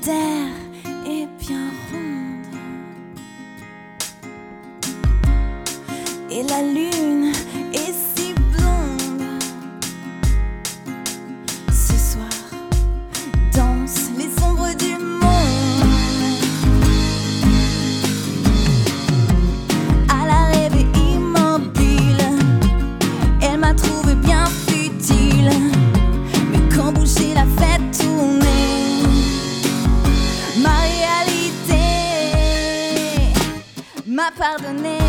terre est bien ronde et la lune est si blonde. Ce soir dansent les ombres du monde. À la rêve immobile, elle m'a trouvé bien futile, mais quand bouger la fait tourner, ma réalité m'a pardonné.